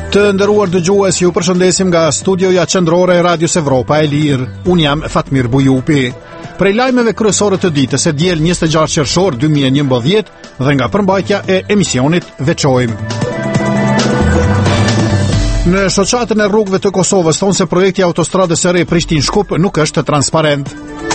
Të nderuar dëgjues, ju përshëndesim nga studioja qendrore e Radios Evropa e Lirë. Unë jam Fatmir Bujupi. Prej lajmeve kryesore të ditës e diel 26 qershor 2011 dhe nga përmbajtja e emisionit veçojmë. Në shoqatën e rrugëve të Kosovës thonë se projekti i autostradës së re Prishtinë-Shkup nuk është transparent.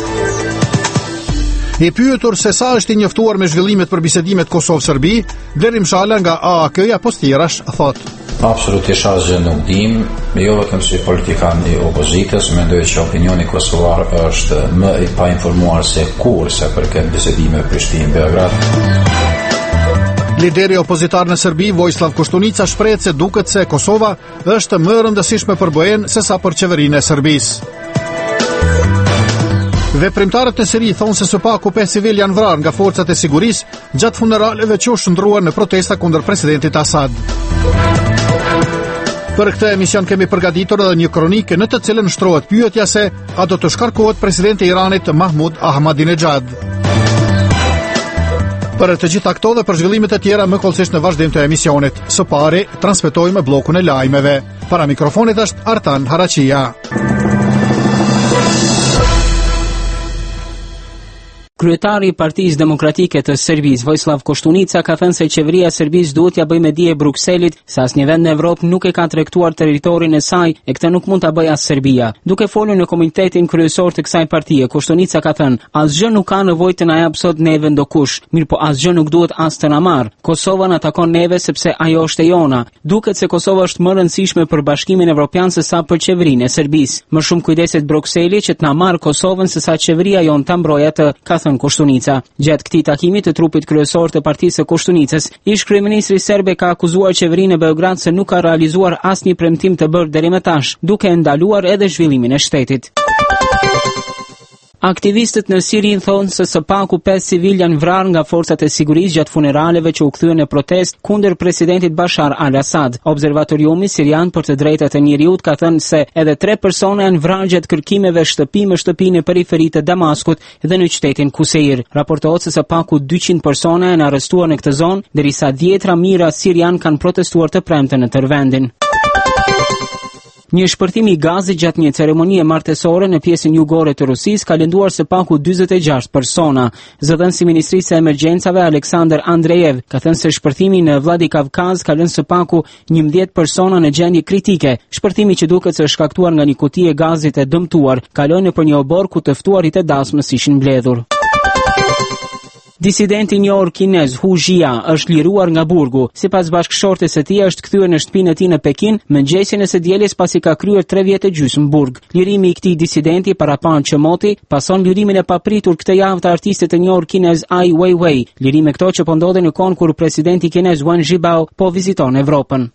I pyetur se sa është i njoftuar me zhvillimet për bisedimet Kosovë-Serbi, Blerim Shala nga AAK-ja Postirash thot: Absolutisht asgjë nuk dim, jo vetëm si politikan i opozitës, mendoj që opinioni kosovar është më i painformuar se kur se përket bisedimeve Prishtinë-Beograd. Lideri opozitar në Serbi, Vojislav Koštunica, shprehet se duket se Kosova është më e rëndësishme për BE-n se sa për qeverinë e Serbisë. Veprimtarët e Siri thonë se së paku 5 civil janë vrarë nga forcat e sigurisë gjatë funeraleve që u shndruan në protesta kundër presidentit Asad. Për këtë emision kemi përgatitur edhe një kronikë në të cilën shtrohet pyetja se a do të shkarkohet presidenti i Iranit Mahmud Ahmadinejad. Për të gjitha këto dhe për zhvillimet e tjera më kollësisht në vazhdim të emisionit. Së pari transmetojmë bllokun e lajmeve. Para mikrofonit është Artan Haraqia. Kryetari i Partisë Demokratike të Serbisë, Vojislav Koštunica, ka thënë se qeveria e Serbisë duhet ja bëjë me dije Brukselit se asnjë vend në Evropë nuk e ka tregtuar territorin e saj e këtë nuk mund ta bëjë as Serbia. Duke folur në komitetin kryesor të kësaj partie, Koštunica ka thënë: "Asgjë nuk ka nevojë të na jap sot neve ndokush, mirë po asgjë nuk duhet as të na marr. Kosova na takon neve sepse ajo është e jona. Duket se Kosova është më e rëndësishme për Bashkimin Evropian se sa për qeverinë e Serbisë. Më shumë kujdeset Brukseli që të na marr Kosovën se sa qeveria jon ta mbrojë atë", ka thënë Koštunica. Gjatë këtij takimi të trupit kryesor të partisë së Koštunicës, ish kryeministri serbe ka akuzuar qeverinë e Beograd se nuk ka realizuar asnjë premtim të bërë deri më tash, duke ndaluar edhe zhvillimin e shtetit. Aktivistët në Siri thonë se së paku 5 civil janë vrarë nga forcat e sigurisë gjatë funeraleve që u kthyen në protestë kundër presidentit Bashar al-Assad. Observatoriumi sirian për të drejtat e njeriut ka thënë se edhe 3 persona janë vrarë gjatë kërkimeve shtëpi me shtëpi në periferi të Damaskut dhe në qytetin Kuseir. Raportohet se së paku 200 persona janë arrestuar në këtë zonë, derisa 10 mijëra sirian kanë protestuar të premten në tërë vendin. Një shpërthim i gazit gjatë një ceremonie martesore në pjesën jugore të Rusisë ka lënduar së paku 46 persona. Zëdhënësi i Ministrisë së Emergjencave Aleksandr Andrejev ka thënë se shpërthimi në Vladikavkaz ka lënë së paku 11 persona në gjendje kritike. Shpërthimi që duket se është shkaktuar nga një kuti e gazit e dëmtuar, kaloi nëpër një obor ku të ftuarit e dasmës ishin mbledhur. Disidenti i njohur kinez Hu Jia është liruar nga burgu. Sipas bashkëshortes së tij është kthyer në shtëpinë e tij në Pekin mëngjesin e së dielës pasi ka kryer 3 vjet e gjysmë burg. Lirimi i këtij disidenti parapan çmoti pason lirimin e papritur këtë javë të artistit të njohur kinez Ai Weiwei. Lirime këto që po ndodhen në kohë kur presidenti kinez Wen Jiabao po viziton Evropën.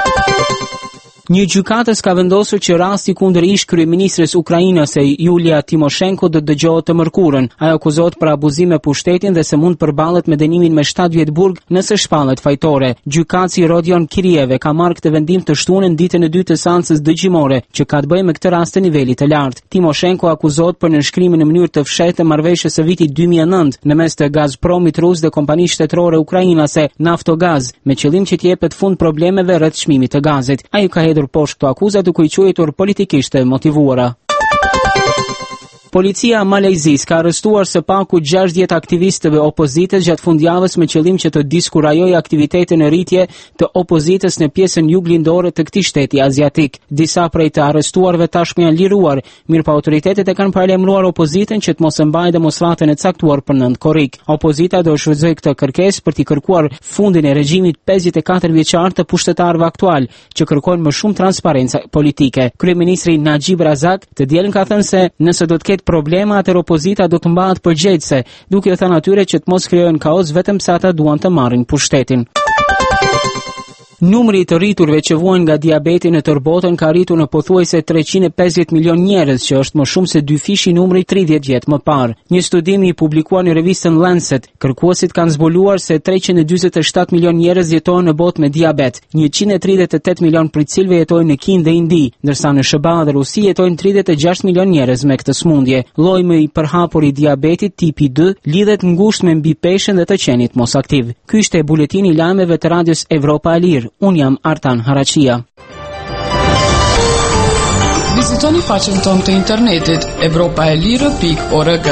Një gjykatës ka vendosur që rasti kundër ish kryeministres Ukrainës Julia Timoshenko do të dëgjohet të mërkurën. Ajo akuzohet për abuzim me pushtetin dhe se mund përballet me dënimin me 7 vjet burg nëse shpallet fajtore. Gjykatësi Rodion Kiriev ka marrë këtë vendim të shtunën ditën e 2 të seancës dëgjimore, që ka të bëjë me këtë rast të nivelit të lartë. Timoshenko akuzohet për nënshkrimin në mënyrë të fshehtë të marrëveshjes së vitit 2009 në mes të Gazpromit rus dhe kompanisë shtetërore ukrainase Naftogaz, me qëllim që të jepet fund problemeve rreth çmimit të gazit. Ai ka poshtë këto akuzat duke i quajtur politikisht të motivuara. Policia malajzis ka arrestuar së paku 60 aktivistëve opozitës gjatë fundjavës me qëllim që të diskurajojë aktivitetin e rritje të opozitës në pjesën juglindore të këtij shteti aziatik. Disa prej të arrestuarve tashmë janë liruar, mirëpo autoritetet e kanë paralajmëruar opozitën që të mos e mbajë demonstratën e caktuar për 9 korrik. Opozita do shfrytëzojë këtë kërkesë për t'i kërkuar fundin e regjimit 54 vjeçar të pushtetarëve aktual, që kërkojnë më shumë transparencë politike. Kryeministri Najib Razak të dielën ka thënë se nëse do të ketë problema atër opozita do të mbahet përgjegjëse, duke thënë atyre që të mos krijojnë kaos vetëm se ata duan të marrin pushtetin. Numri I të rriturve që vuajnë nga diabeti në tërë botën ka rritur në pothuajse 350 milion njerëz, që është më shumë se 2 fishi numri 30 vjet më parë. Një studim I publikuar në revistën Lancet, kërkuesit kanë zbuluar se 347 milion njerëz jetojnë në botë me diabet, 138 milion prej cilëve jetojnë në Kinë dhe Indi, ndërsa në SBA dhe Rusi jetojnë 36 milion njerëz me këtë smundje. Lloji më I përhapur I diabetit tipi 2 lidhet ngushtë me mbipeshjen dhe të qenit mos aktiv. Ky ishte buletini I lajmeve të Radios Evropa e Lirë. Unë jam Artan Haraqia. Vizitoni faqen tonë të internetit evropaelire.org.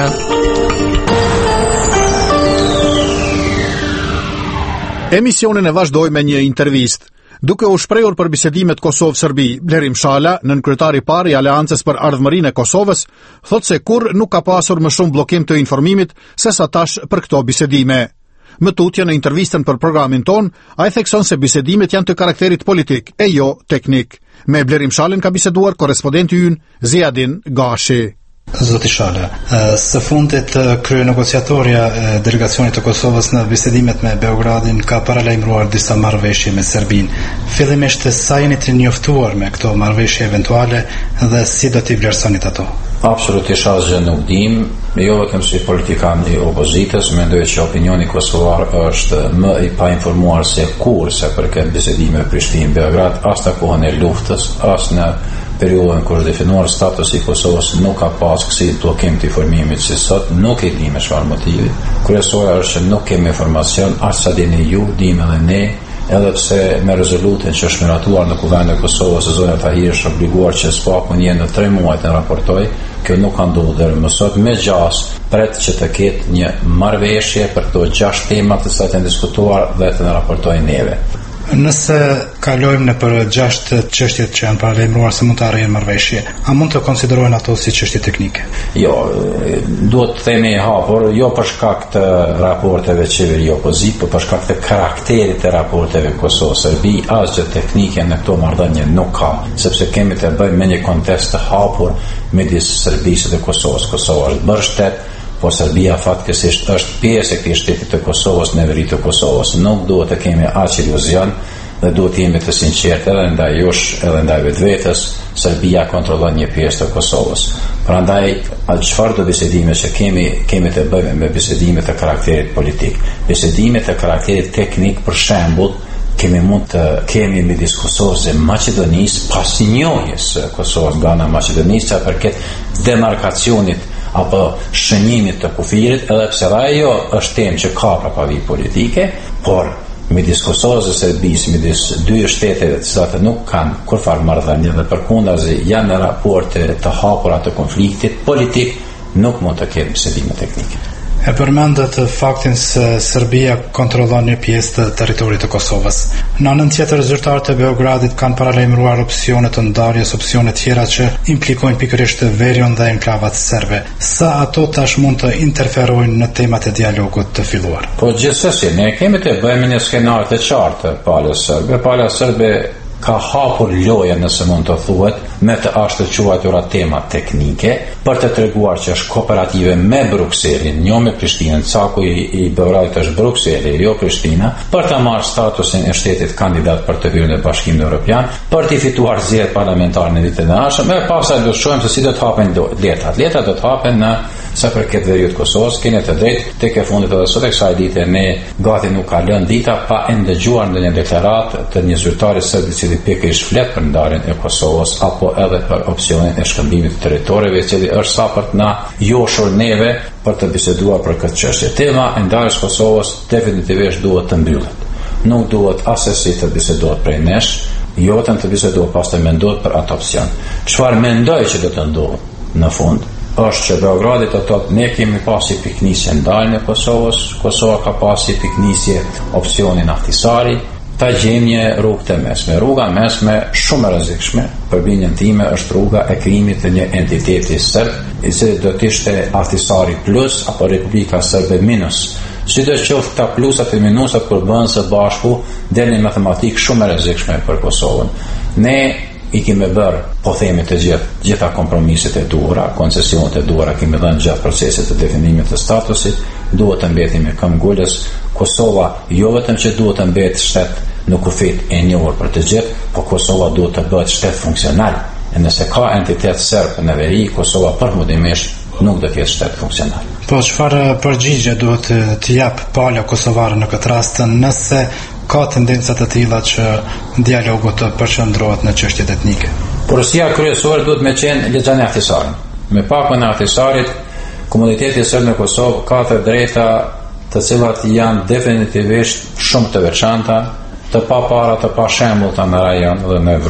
Emisionin e vazhdoj me një intervistë. Duke u shprehur për bisedimet Kosovë-Serbi, Blerim Shala, nënkryetari i parë i Aleancës për Ardhmërinë e Kosovës, thotë se kurrë nuk ka pasur më shumë bllokim të informimit se sa tash për këto bisedime. Më tutje në intervistën për programin ton, ai thekson se bisedimet janë të karakterit politik e jo teknik. Me Blerim Shalën ka biseduar korrespondenti ynë Ziadin Gashi. Zoti Shala, së fundit krye negociatorja e delegacionit të Kosovës në bisedimet me Beogradin ka paralajmëruar disa marrëveshje me Serbinë. Fillimisht sa jeni të njoftuar me këto marrëveshje eventuale dhe si do t'i vlerësonit ato? Absolutisht asgjë nuk dim, jo vetëm si politikan i opozitës, mendoj që opinioni kosovar është më i painformuar se kurse për këtë bisedime Prishtinë-Beograd, as në kohën e luftës, as në periudhën kur definuar statusi i Kosovës nuk ka pas kësi bllokim të informimit si sot, nuk e di me çfarë motivi. Kryesora është që nuk kemi informacion, as sa dini ju, dim edhe ne, edhe pse me rezolutin që është miratuar në Kuvendin e Kosovës, zonja Tahiri është obliguar që SPAK në 3 muaj të raportoj, kjo nuk ka ndodhur deri më sot, me gjas pret që të ketë një marrëveshje për këto 6 tema të cilat janë diskutuar dhe të na raportojnë neve. Nëse kalojmë në për 6 çështjet që janë paralajmëruar se mund të arrijnë marrëveshje, a mund të konsiderohen ato si çështje teknike? Jo, duhet të themi hapur, jo për shkak të raporteve qeveri-opozit, por për shkak të karakterit të raporteve Kosovë-Serbi, asgjë teknike në këto marrëdhënie nuk ka, sepse kemi të bëjmë me një kontekst të hapur midis Serbisë dhe Kosovës. Kosova është bërë shtet, po Serbia fatkesisht është pjesë e këtij shteti të Kosovës në veri të Kosovës. Nuk duhet të kemi aq iluzion dhe duhet të jemi të sinqertë edhe ndaj jush, edhe ndaj vetvetes. Serbia kontrollon një pjesë të Kosovës. Prandaj, çfarë do bisedime që kemi të bëjmë me bisedime të karakterit politik. Bisedime të karakterit teknik, për shembull, mund të kemi midis Kosovës dhe Maqedonisë pas njohjes Kosovës nga ana Maqedonisë sa përket demarkacionit apo shënjimit të kufirit, edhe pse ajo është temë që ka prapavi politike, por midis Kosovës dhe Serbisë, midis dy shteteve të cilat nuk kanë kurfar marrëdhënie dhe përkundazi janë në raporte të hapura të konfliktit politik, nuk mund të ketë bisedime teknike. E përmendët faktin se Serbia kontrollon një pjesë të territorit të Kosovës. Në anën tjetër, zyrtarët e Beogradit kanë paralajmëruar opsione të ndarjes, opsione tjera që implikojnë pikërisht Verion dhe enklavat serbe. Sa ato tash mund të interferojnë në temat e dialogut të filluar? Po gjithsesi, ne kemi të bëjmë një skenar të qartë palës serbe. Pala serbe ka hapur loja, nëse mund të thuhet, me të ashtë të quajtura tema teknike, për të treguar që është kooperative me Brukselin, jo me Prishtinën. Caku i Beogradit është Brukseli, jo Prishtina, për të marrë statusin e shtetit kandidat për të hyrë në Bashkimin Evropian, për të fituar zgjedhjet parlamentare në vitin e ardhshëm, e pastaj do të shohim se si do të hapen letrat. Letrat do të hapen në sa përket veriut Kosovës. Keni të drejtë, tek e fundit edhe sot e kësaj dite ne gati nuk ka lënë dita pa e ndëgjuar ndonjë deklaratë të një zyrtari serb i cili pikërisht flet për ndarjen e Kosovës apo edhe për opsionin e shkëmbimit të territoreve, i cili është sa për të na joshur neve për të biseduar për këtë çështje. Tema e ndarjes Kosovës definitivisht duhet të mbyllet. Nuk duhet asesi të bisedohet prej nesh, jo vetëm të bisedohet, pastaj mendohet për atë opsion. Çfarë mendoj që do të ndodhë në fund është që Beogradi të thotë ne kemi pasi piknisje ndarjen e Kosovës, Kosova ka pasi piknisje opsionin Ahtisari, ta gjejmë një rrugë të mesme. Rruga mesme shumë e rrezikshme për bindjen time është rruga e krijimit të një entiteti serb, i cili do të ishte Ahtisari plus apo Republika Serbe minus. Sidoqoftë ta plusat e minusat kur bëhen së bashku, deni matematik shumë e rrezikshme për Kosovën. Ne i kemi bërë, po themi të gjitha kompromiset e duhura, koncesionet e duhura, kemi dhënë gjatë procesit të definimit të statusit, duhet të mbeti me këmbë ngulës. Kosova jo vetëm që duhet të mbetë shtet në kufit e njohur për të gjithë, po Kosova duhet të bëhet shtet funksional. E nëse ka entitet serb në veri, Kosova përfundimisht nuk do të jetë shtet funksional. Po çfarë përgjigje duhet të jap pala kosovare në këtë rast nëse ka tendenca të tilla që dialogu të përqendrohet në çështjet etnike? Porosia kryesore duhet me qenë Lexhani Ahtisarin. Me pakën e Ahtisarit, komuniteti serb në Kosovë ka të drejta të cilat janë definitivisht shumë të veçanta, të pa para, të pa shembullta në rajon dhe në Evropë.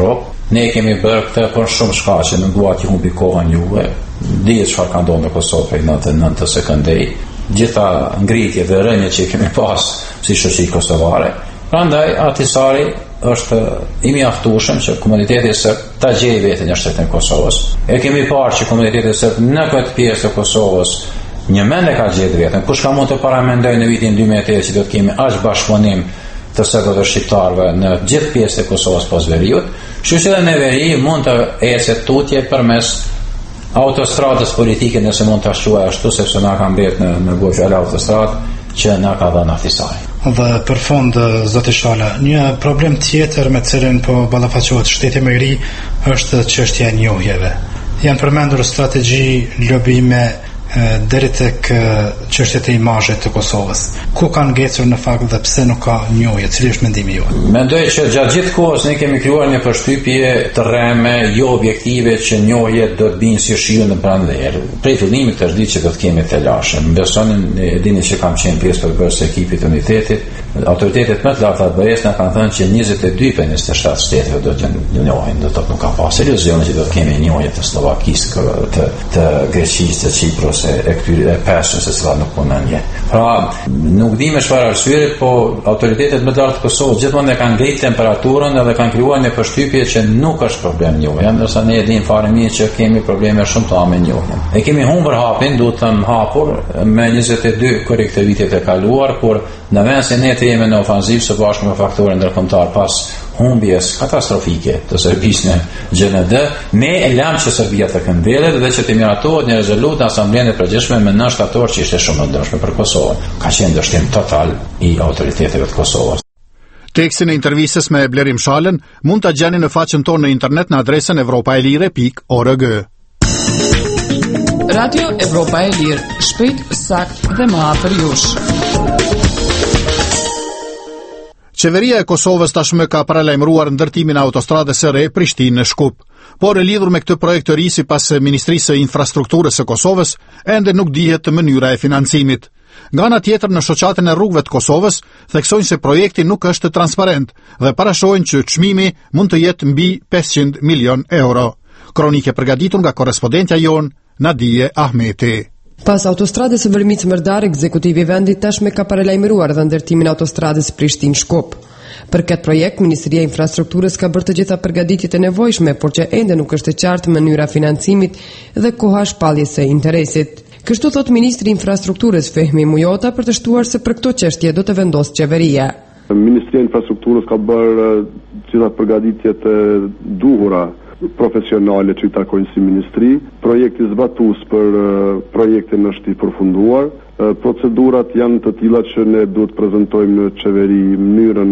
Ne kemi bërë këtë për shumë shkaqe, nuk dua të humbi kohën juve. Dihet çfarë ka ndodhur në Kosovë prej 99 sekondej. Gjitha ngritjet dhe rënjet që kemi pas si shoqëri kosovare. Prandaj Ahtisari është i mjaftueshëm që komuniteti serb ta gjejë veten në shtetin e Kosovës. E kemi parë që komuniteti serb në këtë pjesë të Kosovës një mend e ka gjetur veten. Kush ka mund të paramendojë në vitin 2008 që do të kemi aq bashkëpunim të serbëve shqiptarëve në gjithë pjesën e Kosovës pas veriut, kështu që në veri mund të ecë tutje përmes autostradës politike, nëse mund të quaj ashtu, sepse na ka mbet në Gojë autostradë që na ka dhënë Ahtisari. Dhe për fund, zoti Shala, një problem tjetër me cilin po ballafaqohet shteti më i ri është çështja e njohjeve. Janë përmendur strategji lobime deri tek çështjet e imazhit të Kosovës. Ku kanë ngecur në fakt dhe pse nuk ka njohje? Cili është mendimi juaj? Mendoj që gjatë gjithë kohës ne kemi krijuar një përshtypje të rreme, jo objektive, që njohjet do të binë si shiu në pranverë. Prej fillimit të ditë që do të kemi të lashëm. Besonin, e dini që kam qenë pjesë përbërës së ekipit të unitetit. Autoritetet më të larta të BE-s na kanë thënë që 22 prej 27 shteteve do të njohin, do të thotë nuk ka pas iluzione që do të kemi njohje të Slovakisë, të Greqisë, të Kiprës, e këtyre e pesë se sa nuk punon nje. Pra, nuk di me çfarë arsye, po autoritetet më të larta të Kosovës gjithmonë e kanë ngritur temperaturën dhe kanë krijuar një përshtypje që nuk është problem njohja, ndërsa ne e dimë fare mirë që kemi probleme shumë të me njohjen. E kemi humbur hapin, duhet të hapur me 22 korrekte vitet e kaluar, kur në vend se ne të jemi në ofanzivë së bashku me faktorë ndërkombëtar pas humbjes katastrofike të Serbisë në GND, ne e lëm që Serbia të këmbëllet dhe që të miratohet një rezolutë në Asamblenë e Përgjithshme me 9 shtator që ishte shumë e dëshme për Kosovën. Ka qenë dështim total i autoriteteve të Kosovës. Tekstin e intervistës me Blerim Shalën mund ta gjeni në faqen tonë në internet në adresën europaelire.org. Radio Evropa e Lirë, shpejt, sakt dhe më afër jush. Qeveria e Kosovës tashmë ka paralajmëruar ndërtimin e autostradës së re Prishtinë-Shkup. Por e lidhur me këtë projekt të ri sipas Ministrisë së Infrastrukturës së Kosovës, ende nuk dihet mënyra e financimit. Nga ana tjetër, në shoqatën e rrugëve të Kosovës theksojnë se projekti nuk është transparent dhe parashojnë që çmimi mund të jetë mbi 500 milion euro. Kronikë përgatitur nga korrespondentja jon Nadije Ahmeti. Pas autostradës së Vërmicë-Mërdar, ekzekutivi i vendit tashmë ka paralajmëruar dhe ndërtimin e autostradës Prishtinë-Shkup. Për këtë projekt, Ministria e Infrastrukturës ka bërë të gjitha përgatitjet e nevojshme, por që ende nuk është e qartë mënyra financimit dhe koha shpalljes së interesit. Kështu thot Ministri i Infrastrukturës Fehmi Mujota për të shtuar se për këto çështje do të vendosë qeveria. Ministria e Infrastrukturës ka bërë gjitha përgatitjet e duhura profesionale që i takojnë si ministri. Projekti zbatus për projektin është i përfunduar. Procedurat janë të tilla që ne duhet të prezantojmë në qeveri mënyrën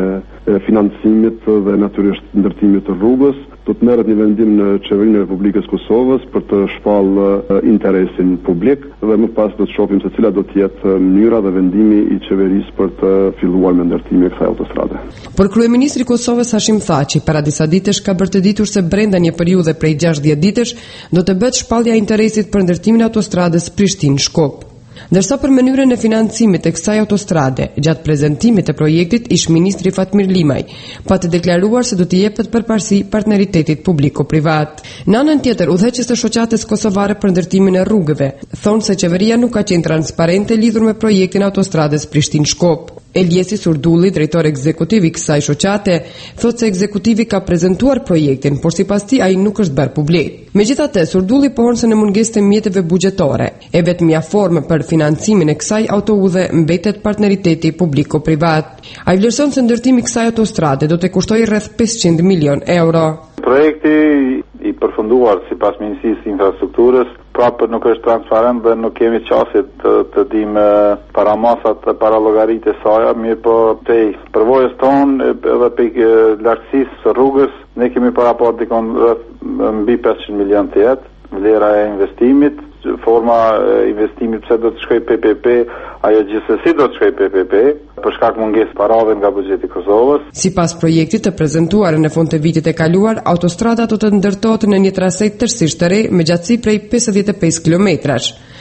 e financimit dhe natyrisht ndërtimit të rrugës. Do të merret një vendim në qeverinë e Republikës Kosovës për të shpallë interesin publik dhe më pas do të shohim se cila do të jetë mënyra dhe vendimi i qeverisë për të filluar me ndërtimin e kësaj autostrade. Por kryeministri i Kosovës Hashim Thaçi para disa ditësh ka bërë të ditur se brenda një periudhe prej 60 ditësh do të bëhet shpallja e interesit për ndërtimin e autostradës Prishtinë-Shkup. Ndërsa për mënyrën e financimit të kësaj autostrade, gjatë prezantimit të projektit, ish ministri Fatmir Limaj pa të deklaruar se do të jepet përparësi partneritetit publiko-privat. Në anën tjetër, udhëheqës të shoqatës kosovare për ndërtimin e rrugëve thonë se qeveria nuk ka qenë transparente lidhur me projektin e autostradës Prishtinë-Shkup. Eliesi Surdulli, drejtor ekzekutiv i kësaj shoqate, thotë se ekzekutivi ka prezantuar projektin, por sipas tij ai nuk është bërë publik. Megjithatë, Surdulli pohon se në mungesë të mjeteve buxhetore, e vetmja formë për financimin e kësaj autoudhe mbetet partneriteti publiko-privat. Ai vlerëson se ndërtimi i kësaj autostrade do të kushtojë rreth 500 milion euro. Projekti i përfunduar sipas Ministrisë së Infrastrukturës prapë nuk është transparent dhe nuk kemi qasje të dimë paramasat dhe paralogaritë e saj, mirë po te përvojës tonë edhe pe lartësisë së rrugës ne kemi paraport dikon mbi 500 milion të jetë, vlera e investimit, forma e investimit pse do të shkojë PPP, ajo gjithsesi do të shkojë PPP, për shkak mungesë parave nga buxheti i Kosovës. Sipas projektit të prezantuar në fund të vitit e kaluar, autostrada do të ndërtohet në një trase tërësisht të re me gjatësi prej 55 kilometrash.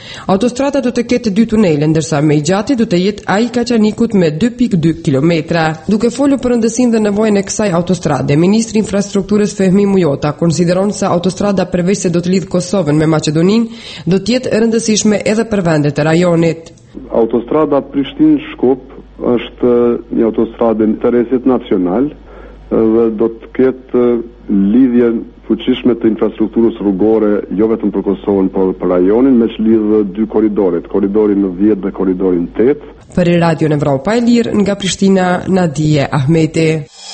Autostrada do të ketë 2 tunele, ndërsa më i gjati do të jetë ai Kaçanikut me 2.2 kilometra. Duke folur për rëndësinë dhe nevojën e kësaj autostrade, ministri i infrastrukturës Fehmi Mujota konsideron se autostrada përveç se do të lidh Kosovën me Maqedoninë, do të jetë e rëndësishme edhe për vendet e rajonit. Autostrada Prishtinë-Shkup është një autostradë interesit nacional dhe do të ketë lidhje fuqishme të infrastrukturës rrugore jo vetëm për Kosovën, por për rajonin, me që lidhë 2 korridoret, koridorin 10 dhe koridorin 8. Për Radio Evropa e Lirë, nga Prishtina, Nadije Ahmeti.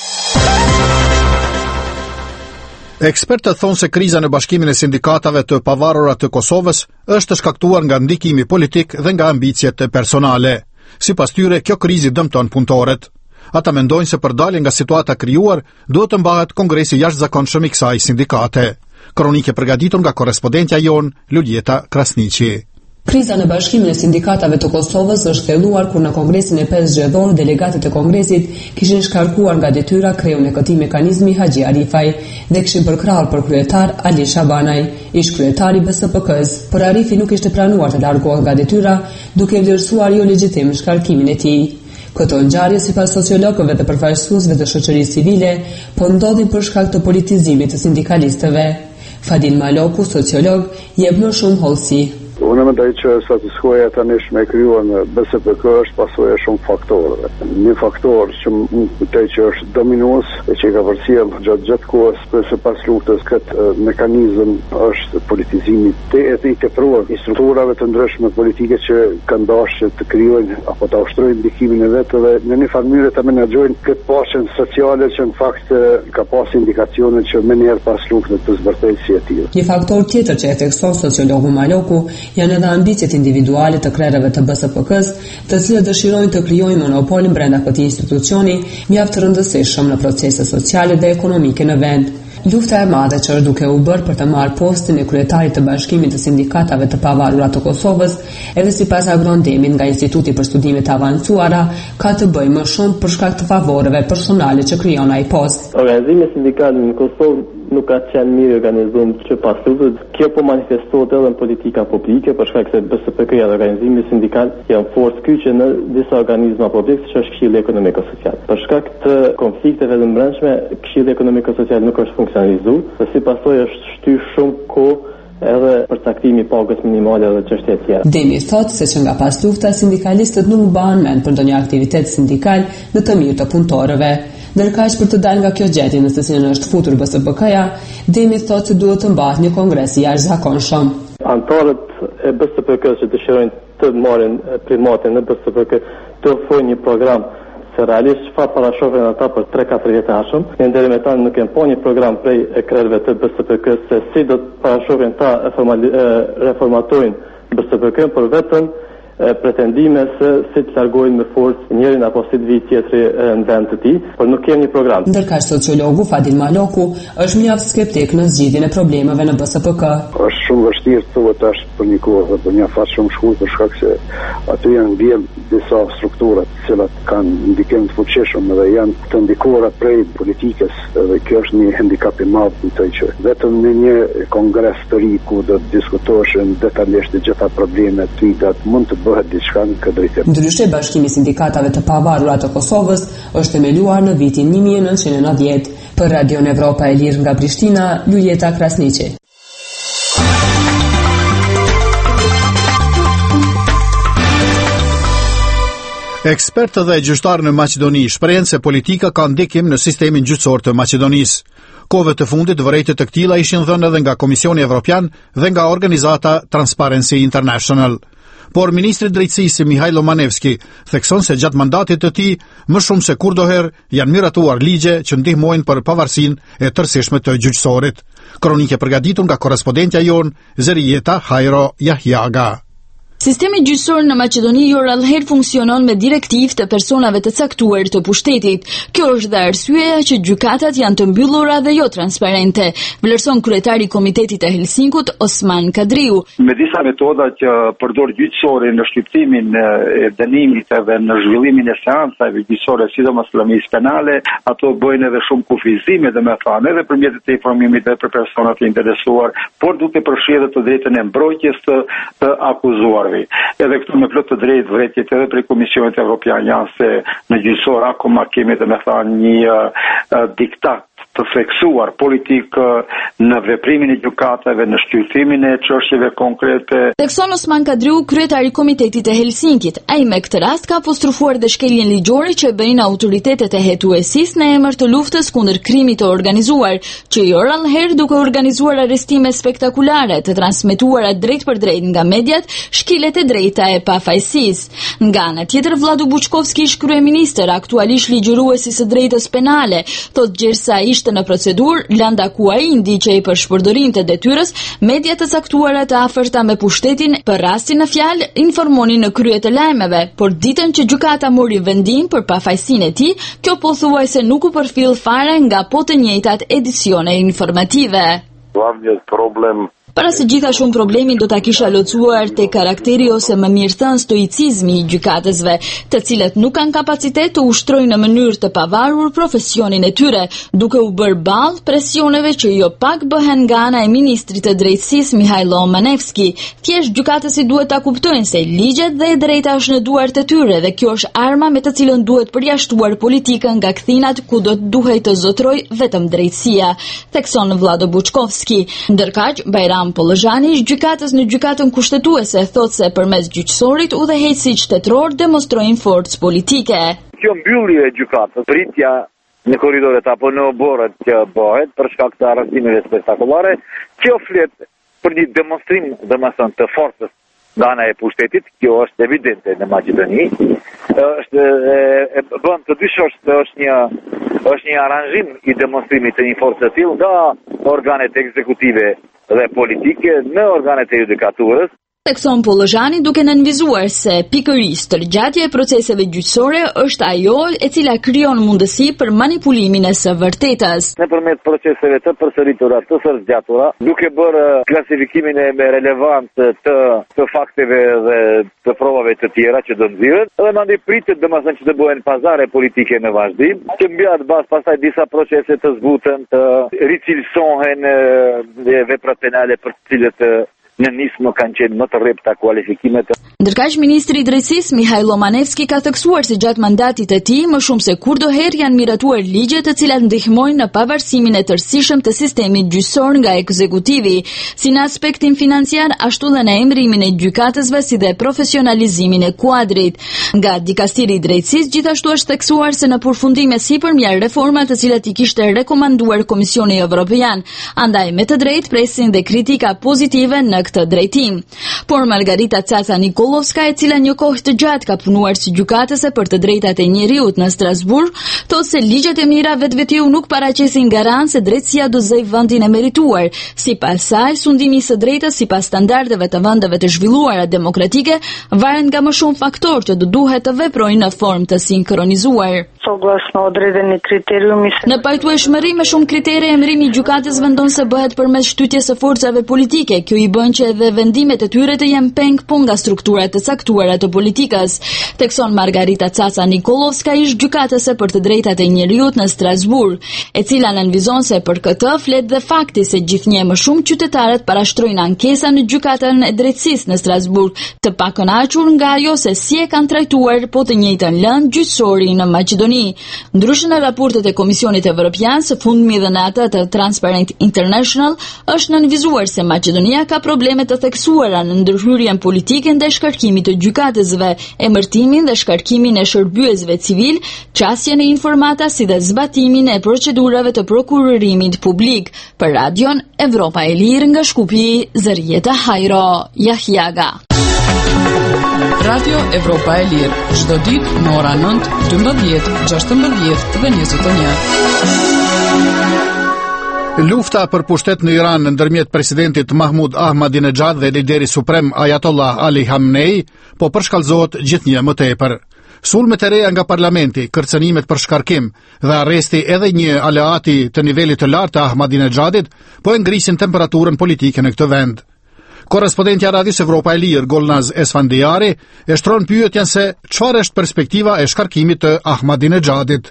Ekspertët thonë se kriza në bashkimin e sindikatave të pavarura të Kosovës është shkaktuar nga ndikimi politik dhe nga ambicjet personale. Sipas tyre, kjo krizë dëmton punëtorët. Ata mendojnë se për dalje nga situata krijuar, duhet të mbahet kongresi jashtëzakonshëm i kësaj sindikate. Kronike përgatitur nga korrespondentja jon, Luljeta Krasniqi. Kriza në bashkimin e sindikatave të Kosovës është thelluar kur në kongresin e 5 zgjedhor delegatët e kongresit kishin shkarkuar nga detyra kreun e këtij mekanizmi Haxhi Arifaj dhe kishin përkrahur për kryetar Ali Shabanaj, ish kryetari BSPK-s. Por Arifi nuk ishte planuar të largohet nga detyra, duke vlerësuar jo legjitim shkarkimin e tij. Këto ngjarje sipas sociologëve dhe përfaqësuesve të shoqërisë civile po ndodhin për shkak të politizimit të sindikalistëve. Fadil Maloku, sociolog, jep më shumë hollësi. Unë mendoj që statusquoja tanish me krijuar në BSPK është pasojë e shumë faktorëve. Një faktor që më kujtoj që është dominues e që ka përcjell gjatë kohës pas luftës këtë mekanizëm është politizimi i tepruar i strukturave të ndryshme politike që kanë dashur të krijojnë apo të ushtrojnë ndikimin e vetë dhe në një farë mënyrë të menaxhojnë këtë pashën sociale që në fakt ka pas indikacione që më njëherë pas luftës të zbërthejë si e tillë. Një faktor tjetër që e thekson sociologu Maloku janë edhe ambicjet individuale të krerëve të BSPK-s, të cilët dëshirojnë të krijojnë monopolin brenda këtij institucioni, mjaft të rëndësishëm në procese sociale dhe ekonomike në vend. Lufta e madhe që është duke u bërë për të marrë postin e kryetarit të bashkimit të sindikatave të pavarura të Kosovës, edhe sipas Agron Demit nga Instituti për Studime të Avancuara, ka të bëjë më shumë për shkak të favoreve personale që krijon ai post. Organizimi sindikal në Kosovë nuk ka qenë mirë organizuar që pas luftës. Kjo po manifestohet edhe në politika publike, për shkak se BSPK-ja dhe organizimi sindikal janë forcë kyçe në disa organizma publik, që është Këshilli Ekonomiko-Social. Për shkak të konflikteve të brendshme, Këshilli Ekonomiko-Social nuk është funksionalizuar, dhe si pasojë është shtyr shumë kohë edhe për caktimi pagës minimale dhe çështje të tjera. Demi thotë se që nga pas lufta sindikalistët nuk mbahen mend për ndonjë aktivitet sindikal në të mirë të punëtorëve. Ndërkaq për të dalë nga kjo gjendje në të cilën është futur BSPK-ja, Demi thotë se duhet të mbahet një kongres i jashtëzakonshëm. Antarët e BSPK-s që dëshirojnë të marrin primatin në BSPK të ofrojnë një program se realisht çfarë parashohin ata për 3-4 vjet e ardhshëm. Ne deri me tani nuk kemi pa një program prej krerëve të BSPK-s se si do të parashohin ta reformatojnë BSPK-n, por vetëm pretendime se si të largojnë me forcë njërin apo si të vijë tjetri në vend të tij, por nuk kemi një program. Ndërkaq sociologu Fadil Maloku është mjaft skeptik në zgjidhjen e problemeve në BSPK. Është shumë vështirë të thuhet tash për një kohë dhe për një fat shumë shkurt për shkak se aty janë ndjen disa struktura të cilat kanë ndikim të fuqishëm dhe janë të ndikuara prej politikës dhe kjo është një handicap i madh kujtoj që vetëm në një kongres të ri ku do të diskutohen detajisht të gjitha problemet të tilla mund të bëhet diçka në këtë drejtim. Ndryshe, Bashkimi i Sindikatave të Pavarura të Kosovës është themeluar në vitin 1990. Për Radio Evropa e Lirë nga Prishtina, Luljeta Krasniqi. Ekspertë dhe gjyqtarë në Maqedoni shprehen se politika ka ndikim në sistemin gjyqësor të Maqedonisë. Kohëve të fundit vërejtje të këtilla ishin dhënë edhe nga Komisioni Evropian dhe nga organizata Transparency International. Por ministri i drejtësisë Mihajlo Manevski thekson se gjatë mandatit të tij më shumë se kurdoherë janë miratuar ligje që ndihmojnë për pavarësinë e tërësishme të gjyqësorit. Kronike përgatitur nga korrespondentja jon Zerieta Hajro Yahyaga. Sistemi gjyqësor në Maqedoni jorallëherë funksionon me direktivë të personave të caktuar të pushtetit. Kjo është dhe arsyeja që gjykatat janë të mbyllura dhe jo transparente, vlerëson kryetari i Komitetit të Helsinkut Osman Kadriu. Me disa metoda që përdor gjyqësori në shtyptimin e dënimit dhe në zhvillimin e seancave gjyqësore, sidomos lëmisë penale, ato bëjnë edhe shumë kufizime dhe me thënë edhe për mjetet e informimit dhe për personat e interesuar, por duke përfshirë të drejtën e mbrojtjes të akuzuarve. Edhe këtu me plot të drejtë vërejtjet edhe prej Komisionit Evropian janë se në gjyqësor akoma kemi dhe me thënë një diktat të theksuar politik në veprimin e gjykatave, në shqyrtimin e çështjeve konkrete. Tekson Osman Kadriu, kryetari i Komitetit të Helsinkit, ai me këtë rast ka apostrofuar dhe shkeljen ligjore që e bëjnë autoritetet e hetuesisë në emër të luftës kundër krimit të organizuar, që jorallëherë duke organizuar arrestime spektakulare të transmetuara drejt për drejt nga mediat, shkilet e drejta e pafajësisë. Nga ana tjetër, Vlado Buçkovski, ish kryeministër, aktualisht ligjëruesi së drejtës penale, thotë gjersa ishte në procedurë, lënda ku ai ndiqej për shpërdorim të detyrës, mediat të caktuara të afërta me pushtetin për rastin në fjalë informonin në krye të lajmeve, por ditën që gjykata mori vendim për pafajësinë e tij, kjo pothuajse nuk u përfill fare nga po të njëjtat edicione informative. Problem Para se gjitha shumë problemin do ta kisha locuar te karakteri ose më mirë thënë stoicizmi i gjykatësve, të cilët nuk kanë kapacitet të ushtrojnë në mënyrë të pavarur profesionin e tyre, duke u bërë ballë presioneve që jo pak bëhen nga ana e ministrit të drejtësisë Mihajlo Manevski. Thjesht gjykatësit duhet ta kuptojnë se ligjet dhe e drejta është në duart e tyre dhe kjo është arma me të cilën duhet përjashtuar politikën nga kthinat ku do të duhej të zotroj vetëm drejtësia, thekson Vlado Buçkovski. Ndërkaq, Bajram Pollozhani, gjykatës në gjykatën kushtetuese, thotë se përmes gjyqësorit udhëheqësit shtetëror demonstrojnë forcë politike. Kjo mbyllje e gjykatës, pritja në korridoret apo në oborret që bëhet për shkak të arrestimeve spektakolare, kjo flet për një demonstrim domethënë të forcës nga ana e pushtetit, kjo është evidente në Maqedoni. Bën të dyshosh se është një aranzhim i demonstrimit të një force të tillë nga organet ekzekutive dhe politike në organet e judikaturës. Tekson Pollozhani duke nënvizuar se pikërisht tërgjatja e proceseve gjyqësore është ajo e cila krijon mundësi për manipulimin e së vërtetës. Nëpërmjet proceseve të përsëritura, të së zgjatura, duke bërë klasifikimin e relevancë të fakteve dhe të provave të tjera që do nxirren, dhe mandej pritet domethënë që të bëhen pazare politike në vazhdim, që mbi atë bazë pastaj disa procese të zbuten, të ricilsohen veprat penale për të cilët në nismë kanë qenë më të rrepta kualifikimet. Ndërkaq ministri i drejtësisë Mihajlo Manevski ka theksuar se gjatë mandatit të tij më shumë se kurdoherë janë miratuar ligje të cilat ndihmojnë në pavarësimin e tërësishëm të sistemit gjyqësor nga ekzekutivi, si në aspektin financiar ashtu dhe në emërimin e gjykatësve si dhe profesionalizimin e kuadrit. Nga dikastiri i drejtësisë gjithashtu është theksuar se në përfundim e sipërmja reforma të cilat i kishte rekomanduar Komisioni Evropian, andaj me të drejtë presin dhe kritika pozitive në këtë drejtim. Por Margarita Caca Nikolovska, e cila një kohë të gjatë ka punuar si gjykatëse për të drejtat e njeriut në Strasburg, thotë se ligjet e mira vetvetiu nuk paraqesin garancë se drejtësia do zëj vendin e merituar. Sipas saj, sundimi i së drejtës sipas standardeve të vendeve të zhvilluara demokratike varen nga më shumë faktorë që do duhet të veprojnë në formë të sinkronizuar. Në pajtueshmëri me shumë kritere, emërimi i gjykatës vendon se bëhet përmes shtytjes së forcave politike. Kjo i bën që edhe vendimet e tyre të jenë peng po nga strukturat e caktuara të politikës. Tekson Margarita Caca Nikolovska, ish gjykatëse për të drejtat e njeriut në Strasburg, e cila nënvizon se për këtë flet dhe fakti se gjithnjë më shumë qytetarët parashtrojnë ankesa në gjykatën e drejtësisë në Strasburg, të pakënaqur nga ajo se si e kanë trajtuar po të njëjtën lëndë gjyqësori në Maqedoni. Ndryshe në raportet e Komisionit Evropian, së fundmi dhe në atë të Transparent International, është nënvizuar se Maqedonia ka probleme të theksuara në ndërhyrjen politike ndaj shkarkimit të gjykatësve, emërtimin dhe shkarkimin e shërbyesve civil, qasjen e informata si dhe zbatimin e procedurave të prokurorimit publik. Për radion Evropa e Lirë nga Shkupi, Zërieta Hajro, Jahjaga. Radio Evropa e Lirë, çdo ditë në ora 9, 12, 16 dhe 21. Lufta për pushtet në Iran ndërmjet presidentit Mahmud Ahmadinejad dhe lideri suprem Ayatollah Ali Khamenei po përshkallëzohet gjithnjë më tepër. Sulmet e reja nga parlamenti, kërcënimet për shkarkim dhe arresti edhe një aleati të nivelit të lartë të Ahmadinejadit po e ngrisin temperaturën politike në këtë vend. Korrespondentja Radios Evropa e Lirë, Golnaz Esfandiari, e shtron pyetjen se çfarë është perspektiva e shkarkimit të Ahmadinejadit.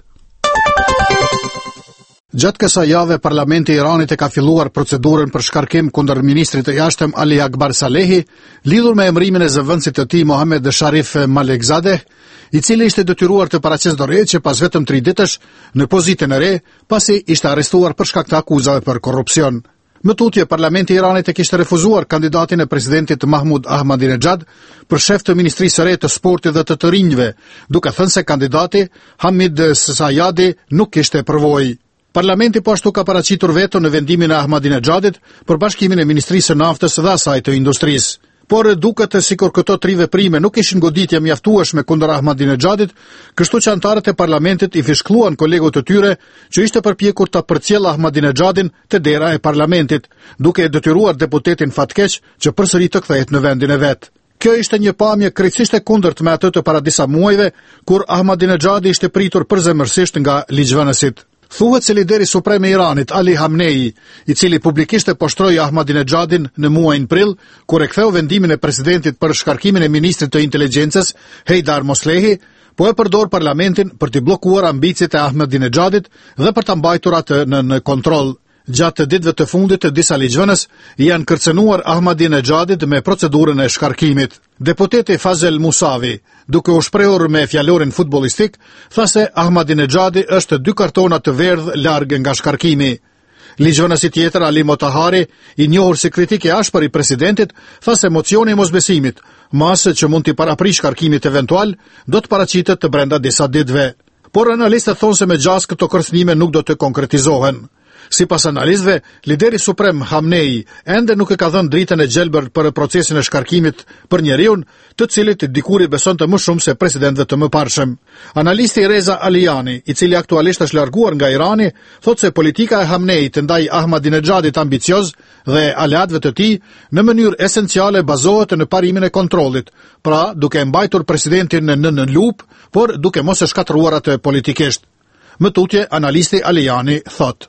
Gjatë kësaj jave, parlamenti i Iranit e ka filluar procedurën për shkarkim kundër ministrit të jashtëm Ali Akbar Salehi, lidhur me emërimin e zëvendësit të tij Mohammed Sharif Malekzadeh, i cili ishte detyruar të paraqesë dorëheqje pas vetëm 3 ditësh në pozitën e re, pasi ishte arrestuar për shkak të akuzave për korrupsion. Më tutje, parlamenti i Iranit e kishte refuzuar kandidatin e presidentit Mahmud Ahmadinejad për shef të Ministrisë së Re të Sportit dhe të rinjve, duke thënë se kandidati Hamid Sayadi nuk kishte përvojë. Parlamenti po ashtu ka paraqitur veto në vendimin e Ahmadinejadit për bashkimin e Ministrisë së Naftës dhe asaj të industrisë. Por duket sikur këto 3 veprime nuk ishin goditje mjaftueshme kundër Ahmadinejadit, kështu që anëtarët e parlamentit i fishkluan kolegut të tyre që ishte përpjekur ta përcjellë Ahmadinejadin te dera e parlamentit, duke e detyruar deputetin fatkeq që përsëri të kthehet në vendin e vet. Kjo ishte një pamje krejtësisht e kundërt me atë të para disa muajve, kur Ahmadinejadi ishte pritur përzemërsisht nga ligjvënësit. Thuhet se lideri suprem i Iranit, Ali Khamenei, i cili publikisht e poshtroi Ahmadinejadin në muajin prill, kur e ktheu vendimin e presidentit për shkarkimin e ministrit të inteligjencës, Heydar Moslehi, po e përdor parlamentin për t'i bllokuar ambicjet e Ahmadinejadit dhe për ta mbajtur atë në kontroll. Gjatë ditëve të fundit, disa ligjvënës janë kërcënuar Ahmadinejadit me procedurën e shkarkimit. Deputeti Fazel Musavi, duke u shprehur me fjalorin futbollistik, tha se Ahmadinejadi është 2 kartona të verdh larg nga shkarkimi. Ligjvënësi tjetër, Ali Motahari, i njohur si kritik i ashpër i presidentit, tha se mocioni i mosbesimit, masë që mund t'i paraprish shkarkimit eventual, do të paraqitet të brenda disa ditëve. Por analistët thonë se me gjas këto kërcënime nuk do të konkretizohen. Sipas analistëve, lideri suprem Khamenei ende nuk e ka dhënë dritën e gjelbër për procesin e shkarkimit për njeriun, të cilit dikuri besonte më shumë se presidentëve të mëparshëm. Analisti Reza Aliani, i cili aktualisht është larguar nga Irani, thotë se politika e Khameneit ndaj Ahmadinejadit ambicioz dhe aleatëve të tij në mënyrë esenciale bazohet në parimin e kontrollit, pra duke mbajtur presidentin në lupë, por duke mos e shkatruar atë politikisht. Më tutje, analisti Aliani thot: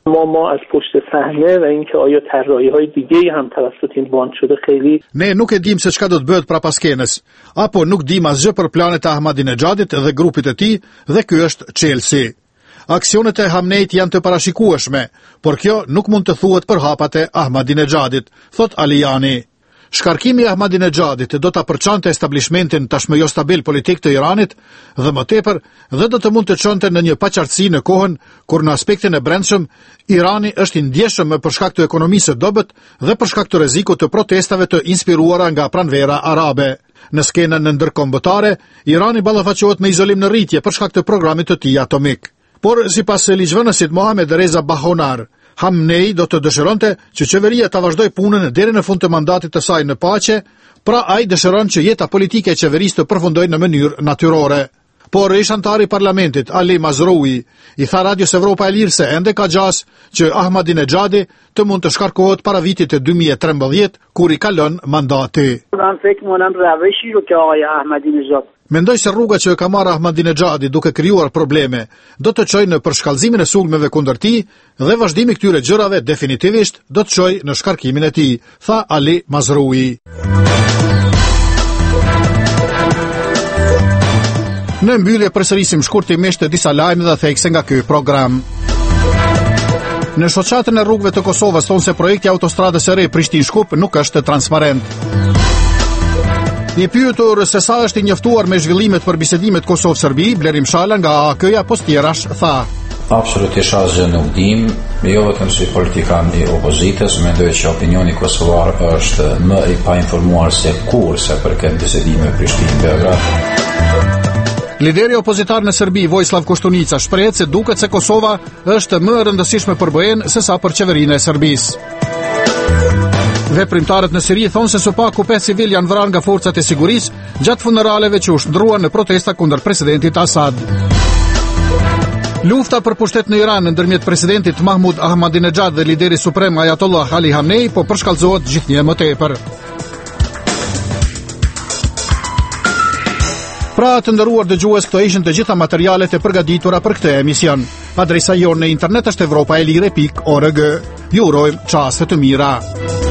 Ne nuk e dim se çka do të bëhet pra paskenës, apo nuk dim asgjë për planet e Ahmadinejadit dhe grupit të tij, dhe ky është Chelsea. Aksionet e Khameneit janë të parashikueshme, por kjo nuk mund të thuhet për hapat e Ahmadinejadit, thot Aliani. Shkarkimi i Ahmadinejadit do ta përçante establishmentin tashmë jo stabil politik të Iranit dhe më tepër dhe do të mund të çonte në një paqartësi në kohën kur në aspektin e brendshëm Irani është i ndjeshëm për shkak të ekonomisë së dobët dhe për shkak të rrezikut të protestave të inspiruara nga pranvera arabe. Në skenën ndërkombëtare, Irani ballafaqohet me izolim në rritje për shkak të programit të tij atomik. Por sipas ligjvënësit Mohammed Reza Bahonar, Khamenei do të dëshironte që qeveria ta vazhdoj punën deri në fund të mandatit të saj në paqe, pra ai dëshiron që jeta politike e qeverisë të përfundojë në mënyrë natyrore. Por ish antari i parlamentit Ali Mazroui i tha Radios Evropa e Lirë se ende ka gjas që Ahmadinejadi të mund të shkarkohet para vitit të 2013 kur i kalon mandati. Mendoj se rruga që e ka marrë Ahmadinejadi duke krijuar probleme do të çojë në përshkallëzimin e sulmeve kundër tij dhe vazhdimi këtyre gjërave definitivisht do të çojë në shkarkimin e tij, tha Ali Mazroui. Në mbyllje përsërisim shkurtimisht disa lajme dhe thekse nga ky program. Në shoqatën e rrugëve të Kosovës thonë se projekti autostradës së re Prishtinë-Shkup nuk është transparent. I pyetur se sa është i njoftuar me zhvillimet për bisedimet Kosovë-Serbi, Blerim Shala nga AKJ-ja Postierash tha: Absolutisht asgjë nuk dim, jo vetëm si politikan i opozitës, mendoj që opinioni kosovar është më i painformuar se kur sa përket bisedimeve Prishtinë-Beograd. Lideri opozitar në Serbi, Vojislav Koštunica, shprehet se duket se Kosova është më e rëndësishme për BE-n se sa për qeverinë e Serbisë. Veprimtarët në Siri thonë se së paku 5 civil janë vrarë nga forcat e sigurisë gjatë funeraleve që u shndruan në protesta kundër presidentit Asad. Lufta për pushtet në Iran ndërmjet presidentit Mahmud Ahmadinejad dhe lideri suprem Ayatollah Ali Khamenei po përshkallëzohet gjithnjë më tepër. Pra të nderuar dëgjues, këto ishin të gjitha materialet e përgatitura për këtë emision. Adresa jonë në internet është evropaelire.org. Ju urojmë çaste të mira.